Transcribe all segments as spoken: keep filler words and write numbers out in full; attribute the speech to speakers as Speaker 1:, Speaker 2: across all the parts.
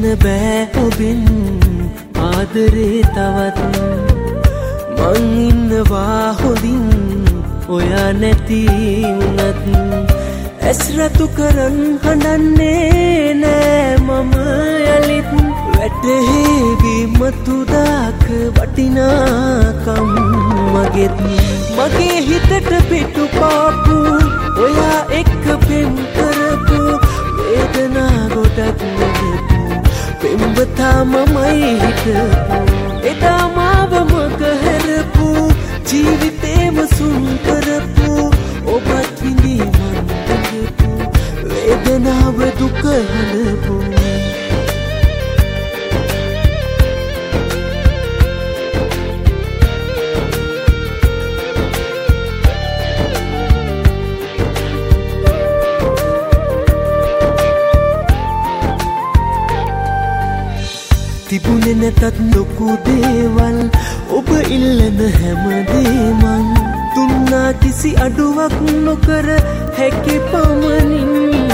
Speaker 1: බෑ ඔබෙන් ආදරේ තවත් මං ඉන්නවා හොඳින් ඔයා නැති වුණත් ඇස් රතු කරන් හඬන්නේ නෑ මම යලිත් වැටහෙවි මතුදාක වටිනාකම් මගෙත් මගේ හිතට පිටු පාපු ඔයා එක්ක පෙම් කරපු වේදනා ගොඩක් නෙදපු පෙම්බතා මමයි හිටපු එදා මාව මගහැරපු ජීවිතේම සුන් කරපු ඔබත් විඳී මන් දඟපු වේදනාව දුක හඬපු තිබුණේ නැතත් ලොකු දේවල් ඔබ ඉල්ලන හැමදේමන් දුන්නා කිසි අඩුවක් නොකර හැකි පමණින්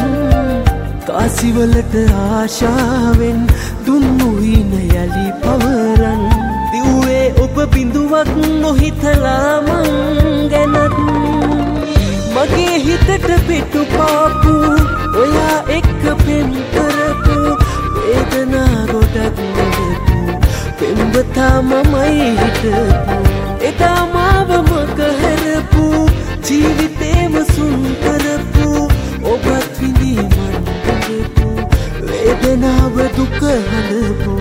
Speaker 1: කාසිවලට ආශාවෙන් දුන්නු හින යලි පවරන් දිව්වේ ඔබ බිඳුවක් නොහිතලා මං ගැනත් මගේ හිතට පිටු පාපු ඔයා එක්ක පෙම් කරපු වේදනා ගොඩක් නෙදපු පෙම්බතා මමයි හිටපු එදා මාව මගහැරපු ජීවිතේම සුන් කරපු ඔබත් විඳී මන් දඟපු වේදනාව දුක හඬපු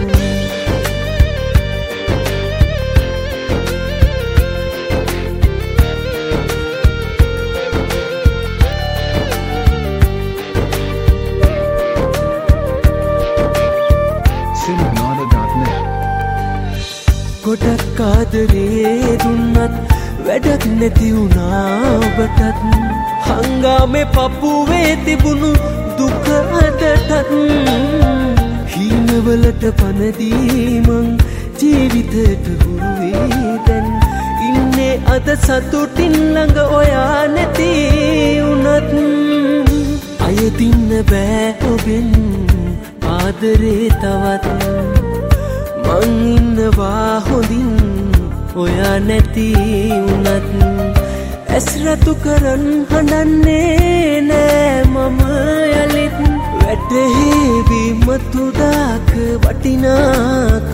Speaker 1: ගොඩක් ආදරේ දුන්නත් වැඩක් නැති වුණා ඔබටත් හංගාමේ පපුවේ තිබුණු දුක අදටත් හීනවලට පනදී මං ජීවිතයට හුරු වී දැන් ඉන්නේ අද සතුටින් ළඟ ඔයා නැති වුණත් අයදින්න බෑ ඔබෙන් ආදරේ තවත් මං ඉන්නවා හොඳින් ඔයා නැති වුණත් ඇස් රතු කරන් හඬන්නේ නෑ මම යලිත් වැටහෙවි මතුදාක වටිනාකම්